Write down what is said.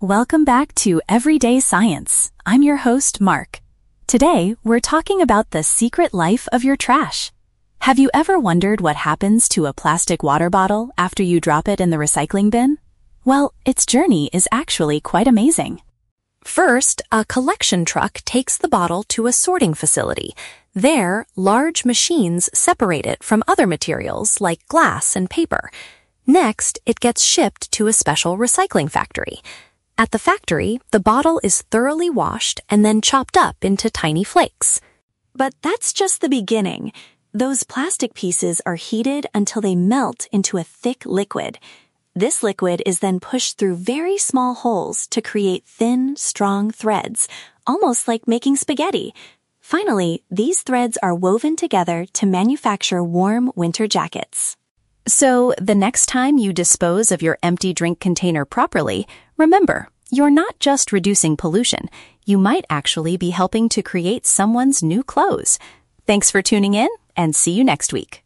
Welcome back to Everyday Science. I'm your host, Mark. Today, we're talking about the secret life of your trash. Have you ever wondered what happens to a plastic water bottle after you drop it in the recycling bin? Well, its journey is actually quite amazing. First, a collection truck takes the bottle to a sorting facility. There, large machines separate it from other materials like glass and paper. Next, it gets shipped to a special recycling factory. At the factory, the bottle is thoroughly washed and then chopped up into tiny flakes. But that's just the beginning. Those plastic pieces are heated until they melt into a thick liquid. This liquid is then pushed through very small holes to create thin, strong threads, almost like making spaghetti. Finally, these threads are woven together to manufacture warm winter jackets. So, the next time you dispose of your empty drink container properly, remember, you're not just reducing pollution. You might actually be helping to create someone's new clothes. Thanks for tuning in, and see you next week.